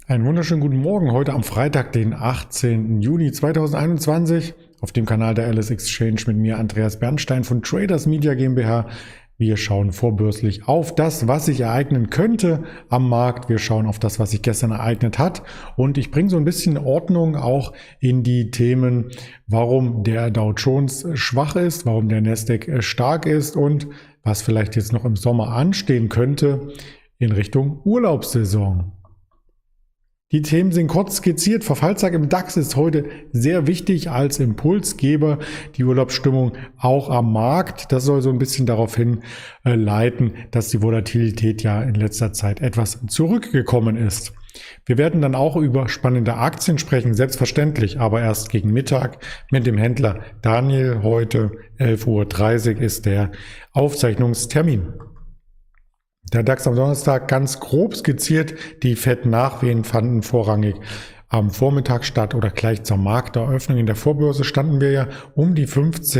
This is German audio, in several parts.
Einen wunderschönen guten Morgen, heute am Freitag, den 18. Juni 2021, auf dem Kanal der Alice Exchange mit mir, Andreas Bernstein von Traders Media GmbH. Wir schauen vorbörslich auf das, was sich ereignen könnte am Markt. Wir schauen auf das, was sich gestern ereignet hat. Und ich bringe so ein bisschen Ordnung auch in die Themen, warum der Dow Jones schwach ist, warum der Nasdaq stark ist und was vielleicht jetzt noch im Sommer anstehen könnte in Richtung Urlaubssaison. Die Themen sind kurz skizziert. Verfallstag im DAX ist heute sehr wichtig als Impulsgeber. Die Urlaubsstimmung auch am Markt. Das soll so ein bisschen darauf hinleiten, dass die Volatilität ja in letzter Zeit etwas zurückgekommen ist. Wir werden dann auch über spannende Aktien sprechen, selbstverständlich, aber erst gegen Mittag mit dem Händler Daniel. Heute 11:30 Uhr ist der Aufzeichnungstermin. Der DAX am Donnerstag ganz grob skizziert. Die Fed-Nachwehen fanden vorrangig am Vormittag statt oder gleich zur Markteröffnung. In der Vorbörse standen wir ja um die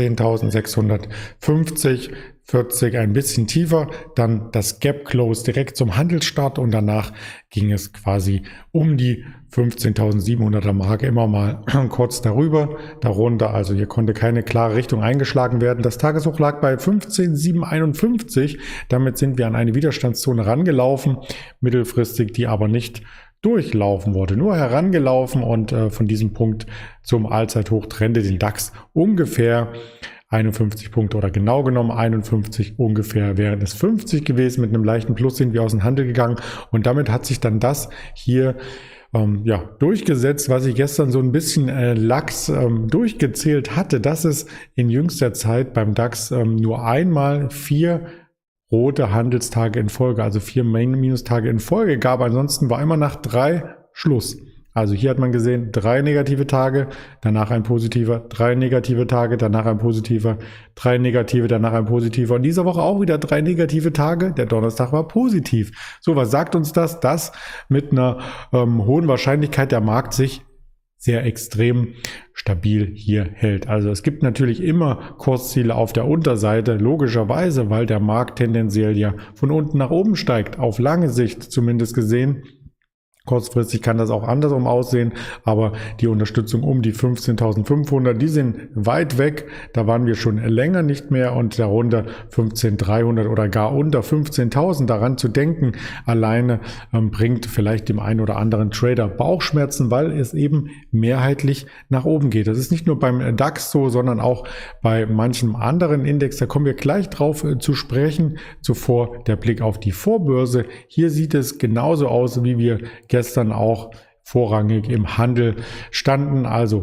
15.650, 40 ein bisschen tiefer, dann das Gap Close direkt zum Handelsstart und danach ging es quasi um die 15.700er Marke, immer mal kurz darüber, darunter, also hier konnte keine klare Richtung eingeschlagen werden. Das Tageshoch lag bei 15.751, damit sind wir an eine Widerstandszone rangelaufen, mittelfristig, die aber nicht durchlaufen wurde, nur herangelaufen und von diesem Punkt zum Allzeithoch trennte den DAX ungefähr 51 Punkte oder genau genommen 51 ungefähr, wären es 50 gewesen. Mit einem leichten Plus sind wir aus dem Handel gegangen und damit hat sich dann das hier durchgesetzt, was ich gestern so ein bisschen lax durchgezählt hatte, dass es in jüngster Zeit beim DAX nur einmal 4 rote Handelstage in Folge, also 4 Minustage in Folge gab. Ansonsten war immer nach 3 Schluss. Also hier hat man gesehen, 3 negative Tage, danach ein positiver, 3 negative Tage, danach ein positiver, 3 negative, danach ein positiver. Und diese Woche auch wieder 3 negative Tage. Der Donnerstag war positiv. So, was sagt uns das? Dass mit einer hohen Wahrscheinlichkeit der Markt sich sehr extrem stabil hier hält. Also es gibt natürlich immer Kursziele auf der Unterseite, logischerweise, weil der Markt tendenziell ja von unten nach oben steigt, auf lange Sicht zumindest gesehen. Kurzfristig kann das auch andersrum aussehen, aber die Unterstützung um die 15.500, die sind weit weg. Da waren wir schon länger nicht mehr und darunter 15.300 oder gar unter 15.000. Daran zu denken, alleine bringt vielleicht dem einen oder anderen Trader Bauchschmerzen, weil es eben mehrheitlich nach oben geht. Das ist nicht nur beim DAX so, sondern auch bei manchem anderen Index. Da kommen wir gleich drauf zu sprechen. Zuvor der Blick auf die Vorbörse. Hier sieht es genauso aus, wie wir gestern auch vorrangig im Handel standen, also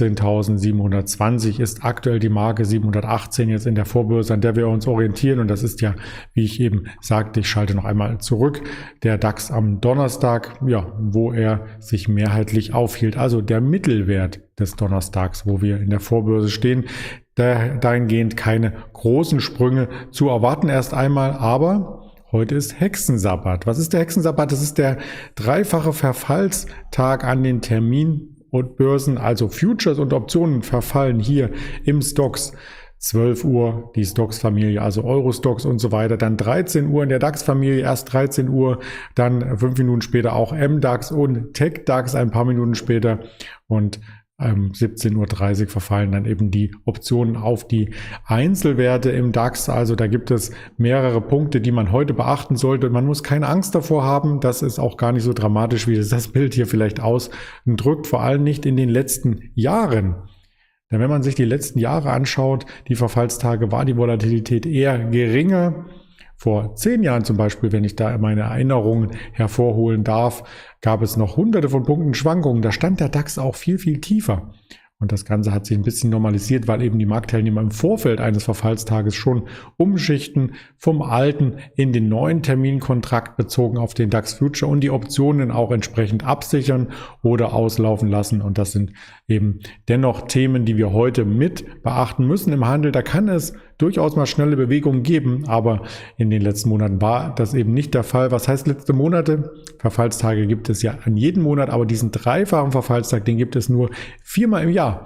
15.720 ist aktuell die Marke, 718 jetzt in der Vorbörse, an der wir uns orientieren und das ist ja, wie ich eben sagte, ich schalte noch einmal zurück, der DAX am Donnerstag, ja, wo er sich mehrheitlich aufhielt, also der Mittelwert des Donnerstags, wo wir in der Vorbörse stehen, dahingehend keine großen Sprünge zu erwarten erst einmal, aber heute ist Hexensabbat. Was ist der Hexensabbat? Das ist der dreifache Verfallstag an den Termin- und Börsen, also Futures und Optionen verfallen hier im Stoxx. 12 Uhr die Stoxx-Familie, also Euro-Stoxx und so weiter. Dann 13 Uhr in der DAX-Familie, erst 13 Uhr, dann 5 Minuten später auch MDAX und TechDAX ein paar Minuten später und 17:30 Uhr verfallen dann eben die Optionen auf die Einzelwerte im DAX. Also da gibt es mehrere Punkte, die man heute beachten sollte. Man muss keine Angst davor haben. Das ist auch gar nicht so dramatisch, wie das Bild hier vielleicht ausdrückt. Vor allem nicht in den letzten Jahren. Denn wenn man sich die letzten Jahre anschaut, die Verfallstage, war die Volatilität eher geringer. Vor 10 Jahren zum Beispiel, wenn ich da meine Erinnerungen hervorholen darf, gab es noch hunderte von Punkten Schwankungen. Da stand der DAX auch viel, viel tiefer. Und das Ganze hat sich ein bisschen normalisiert, weil eben die Marktteilnehmer im Vorfeld eines Verfallstages schon umschichten vom alten in den neuen Terminkontrakt bezogen auf den DAX Future und die Optionen auch entsprechend absichern oder auslaufen lassen. Und das sind eben dennoch Themen, die wir heute mit beachten müssen im Handel. Da kann es durchaus mal schnelle Bewegungen geben, aber in den letzten Monaten war das eben nicht der Fall. Was heißt letzte Monate? Verfallstage gibt es ja an jedem Monat, aber diesen dreifachen Verfallstag, den gibt es nur 4-mal im Jahr.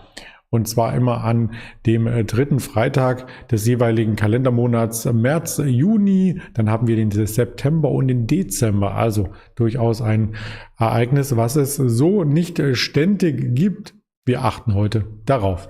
und zwar immer an dem dritten Freitag des jeweiligen Kalendermonats März, Juni, dann haben wir den September und den Dezember, also durchaus ein Ereignis, was es so nicht ständig gibt. Wir achten heute darauf.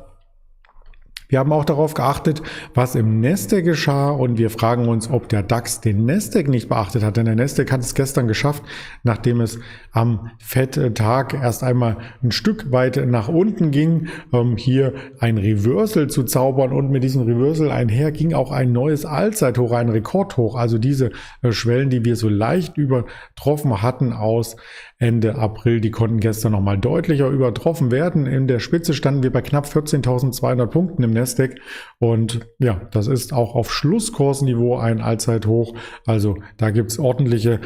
Wir haben auch darauf geachtet, was im Nasdaq geschah und wir fragen uns, ob der DAX den Nasdaq nicht beachtet hat. Denn der Nasdaq hat es gestern geschafft, nachdem es am FED-Tag erst einmal ein Stück weit nach unten ging, hier ein Reversal zu zaubern und mit diesem Reversal einher ging auch ein neues Allzeithoch, ein Rekordhoch. Also diese Schwellen, die wir so leicht übertroffen hatten aus Ende April, die konnten gestern nochmal deutlicher übertroffen werden. In der Spitze standen wir bei knapp 14.200 Punkten im Nasdaq und ja, das ist auch auf Schlusskursniveau ein Allzeithoch. Also da gibt es ordentliche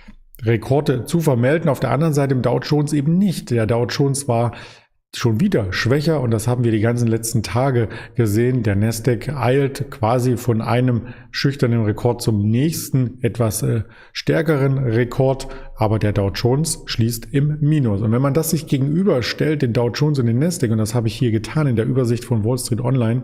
Rekorde zu vermelden. Auf der anderen Seite im Dow Jones eben nicht. Der Dow Jones war schon wieder schwächer und das haben wir die ganzen letzten Tage gesehen. Der Nasdaq eilt quasi von einem schüchternen Rekord zum nächsten, etwas stärkeren Rekord, aber der Dow Jones schließt im Minus. Und wenn man das sich gegenüberstellt, den Dow Jones und den Nasdaq, und das habe ich hier getan in der Übersicht von Wall Street Online,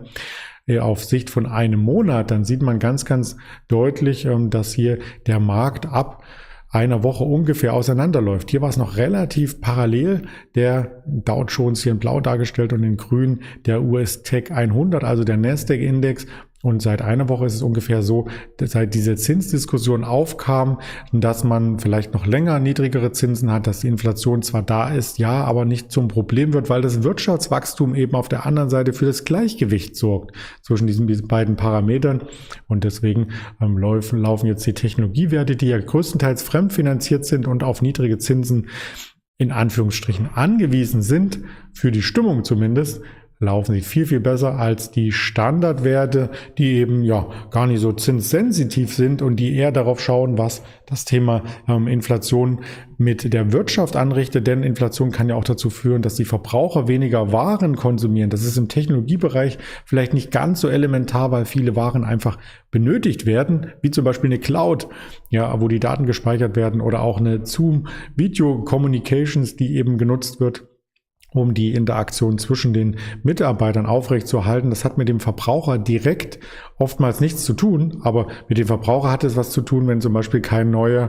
auf Sicht von einem Monat, dann sieht man ganz, ganz deutlich, dass hier der Markt ab einer Woche ungefähr auseinanderläuft. Hier war es noch relativ parallel, der Dow Jones hier in blau dargestellt und in grün der US Tech 100, also der Nasdaq-Index. Und seit einer Woche ist es ungefähr so, seit diese Zinsdiskussion aufkam, dass man vielleicht noch länger niedrigere Zinsen hat, dass die Inflation zwar da ist, ja, aber nicht zum Problem wird, weil das Wirtschaftswachstum eben auf der anderen Seite für das Gleichgewicht sorgt zwischen diesen beiden Parametern. Und deswegen laufen jetzt die Technologiewerte, die ja größtenteils fremdfinanziert sind und auf niedrige Zinsen in Anführungsstrichen angewiesen sind, für die Stimmung zumindest, laufen sie viel, viel besser als die Standardwerte, die eben ja gar nicht so zinssensitiv sind und die eher darauf schauen, was das Thema Inflation mit der Wirtschaft anrichtet. Denn Inflation kann ja auch dazu führen, dass die Verbraucher weniger Waren konsumieren. Das ist im Technologiebereich vielleicht nicht ganz so elementar, weil viele Waren einfach benötigt werden, wie zum Beispiel eine Cloud, ja, wo die Daten gespeichert werden, oder auch eine Zoom Video Communications, die eben genutzt wird, um die Interaktion zwischen den Mitarbeitern aufrechtzuerhalten. Das hat mit dem Verbraucher direkt oftmals nichts zu tun, aber mit dem Verbraucher hat es was zu tun, wenn zum Beispiel kein neuer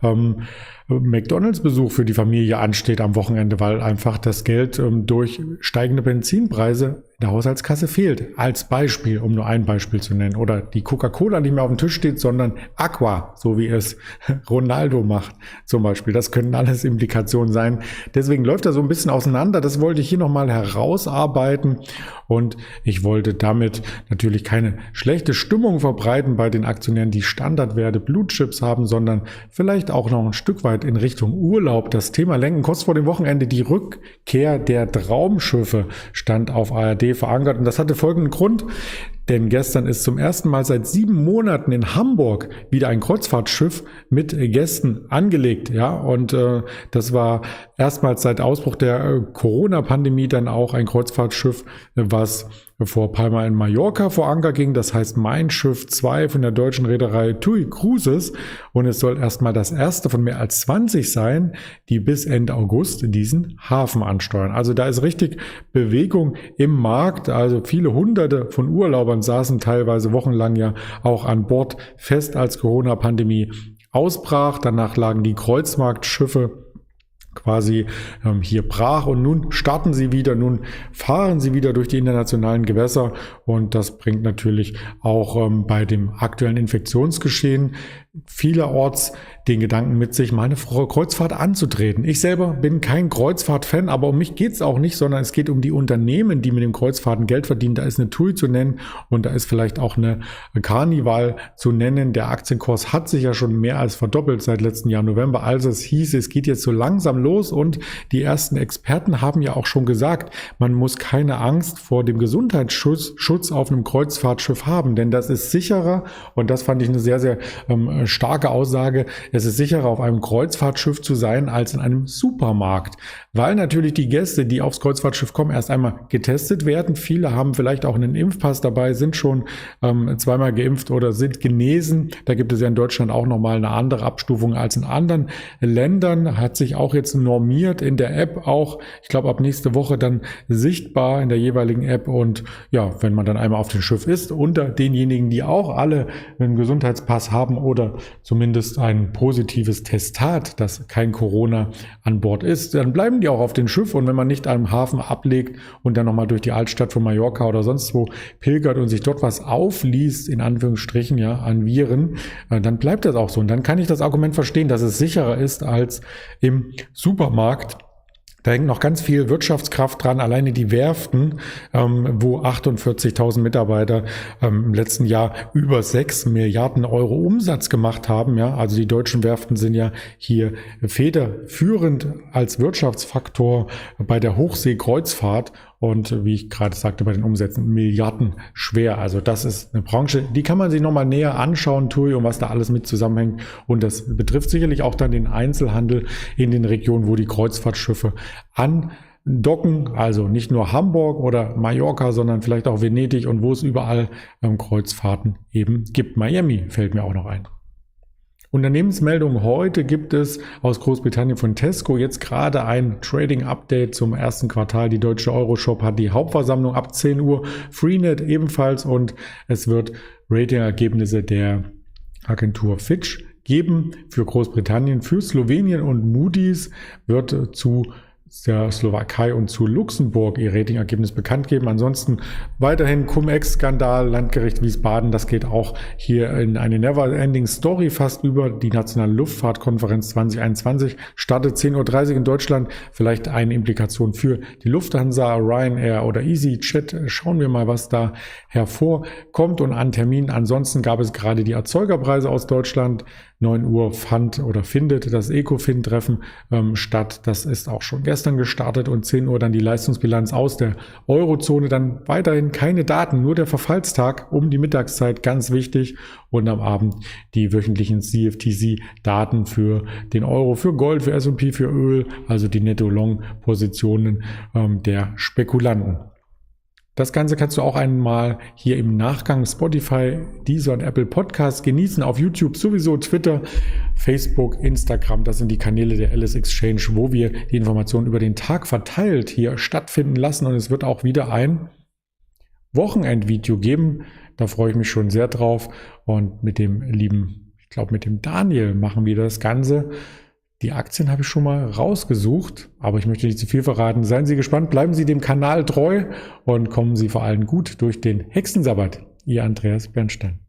McDonalds-Besuch für die Familie ansteht am Wochenende, weil einfach das Geld durch steigende Benzinpreise in der Haushaltskasse fehlt. Als Beispiel, um nur ein Beispiel zu nennen. Oder die Coca-Cola nicht mehr auf dem Tisch steht, sondern Aqua, so wie es Ronaldo macht zum Beispiel. Das können alles Implikationen sein. Deswegen läuft das so ein bisschen auseinander. Das wollte ich hier nochmal herausarbeiten. Und ich wollte damit natürlich keine schlechte Stimmung verbreiten bei den Aktionären, die Standardwerte Blue Chips haben, sondern vielleicht auch noch ein Stück weit in Richtung Urlaub das Thema lenken. Kurz vor dem Wochenende die Rückkehr der Traumschiffe stand auf ARD verankert. Und das hatte folgenden Grund. Denn gestern ist zum ersten Mal seit 7 Monaten in Hamburg wieder ein Kreuzfahrtschiff mit Gästen angelegt. Ja, und das war erstmals seit Ausbruch der Corona-Pandemie dann auch ein Kreuzfahrtschiff, was vor Palma in Mallorca vor Anker ging. Das heißt Mein Schiff 2 von der deutschen Reederei TUI Cruises. Und es soll erstmal das erste von mehr als 20 sein, die bis Ende August diesen Hafen ansteuern. Also da ist richtig Bewegung im Markt. Also viele Hunderte von Urlaubern saßen teilweise wochenlang ja auch an Bord fest, als Corona-Pandemie ausbrach. Danach lagen die Kreuzfahrtschiffe quasi hier brach und nun starten sie wieder, nun fahren sie wieder durch die internationalen Gewässer und das bringt natürlich auch bei dem aktuellen Infektionsgeschehen vielerorts den Gedanken mit sich, mal eine Kreuzfahrt anzutreten. Ich selber bin kein Kreuzfahrt-Fan, aber um mich geht es auch nicht, sondern es geht um die Unternehmen, die mit dem Kreuzfahrten Geld verdienen. Da ist eine TUI zu nennen und da ist vielleicht auch eine Carnival zu nennen. Der Aktienkurs hat sich ja schon mehr als verdoppelt seit letzten Jahr November, als es hieß, es geht jetzt so langsam los und die ersten Experten haben ja auch schon gesagt, man muss keine Angst vor dem Gesundheitsschutz auf einem Kreuzfahrtschiff haben, denn das ist sicherer und das fand ich eine sehr, sehr starke Aussage. es ist sicherer, auf einem Kreuzfahrtschiff zu sein, als in einem Supermarkt, weil natürlich die Gäste, die aufs Kreuzfahrtschiff kommen, erst einmal getestet werden. Viele haben vielleicht auch einen Impfpass dabei, sind schon zweimal geimpft oder sind genesen. Da gibt es ja in Deutschland auch nochmal eine andere Abstufung als in anderen Ländern. Hat sich auch jetzt normiert in der App auch, ich glaube ab nächste Woche dann sichtbar in der jeweiligen App. Und ja, wenn man dann einmal auf dem Schiff ist, unter denjenigen, die auch alle einen Gesundheitspass haben oder zumindest ein positives Testat, dass kein Corona an Bord ist, dann bleiben die auch auf dem Schiff. Und wenn man nicht am Hafen ablegt und dann nochmal durch die Altstadt von Mallorca oder sonst wo pilgert und sich dort was aufliest, in Anführungsstrichen, ja, an Viren, dann bleibt das auch so. Und dann kann ich das Argument verstehen, dass es sicherer ist als im Supermarkt. Da hängt noch ganz viel Wirtschaftskraft dran, alleine die Werften, wo 48.000 Mitarbeiter im letzten Jahr über 6 Milliarden Euro Umsatz gemacht haben. Ja, also die deutschen Werften sind ja hier federführend als Wirtschaftsfaktor bei der Hochseekreuzfahrt und wie ich gerade sagte, bei den Umsätzen Milliarden schwer. Also das ist eine Branche, die kann man sich nochmal näher anschauen, TUI, und was da alles mit zusammenhängt. Und das betrifft sicherlich auch dann den Einzelhandel in den Regionen, wo die Kreuzfahrtschiffe andocken. Also nicht nur Hamburg oder Mallorca, sondern vielleicht auch Venedig und wo es überall Kreuzfahrten eben gibt. Miami fällt mir auch noch ein. Unternehmensmeldung heute gibt es aus Großbritannien von Tesco jetzt gerade ein Trading-Update zum ersten Quartal. Die deutsche Euroshop hat die Hauptversammlung ab 10 Uhr, Freenet ebenfalls, und es wird Rating-Ergebnisse der Agentur Fitch geben für Großbritannien, für Slowenien, und Moody's wird zu der Slowakei und zu Luxemburg ihr Ratingergebnis bekannt geben. Ansonsten weiterhin Cum-Ex-Skandal, Landgericht Wiesbaden, das geht auch hier in eine Never-Ending Story fast über. Die Nationale Luftfahrtkonferenz 2021 startet 10.30 Uhr in Deutschland. Vielleicht eine Implikation für die Lufthansa, Ryanair oder EasyJet. Schauen wir mal, was da hervorkommt und an Terminen. Ansonsten gab es gerade die Erzeugerpreise aus Deutschland. 9 Uhr findet das Ecofin-Treffen statt. Das ist auch schon gestern gestartet, und 10 Uhr dann die Leistungsbilanz aus der Eurozone. Dann weiterhin keine Daten, nur der Verfallstag um die Mittagszeit, ganz wichtig. Und am Abend die wöchentlichen CFTC-Daten für den Euro, für Gold, für S&P, für Öl, also die Netto-Long-Positionen der Spekulanten. Das Ganze kannst du auch einmal hier im Nachgang Spotify, Deezer und Apple Podcasts genießen, auf YouTube sowieso, Twitter, Facebook, Instagram. Das sind die Kanäle der Alice Exchange, wo wir die Informationen über den Tag verteilt hier stattfinden lassen. Und es wird auch wieder ein Wochenendvideo geben. Da freue ich mich schon sehr drauf. Und mit dem mit dem Daniel machen wir das Ganze. Die Aktien habe ich schon mal rausgesucht, aber ich möchte nicht zu viel verraten. Seien Sie gespannt, bleiben Sie dem Kanal treu und kommen Sie vor allem gut durch den Hexensabbat. Ihr Andreas Bernstein.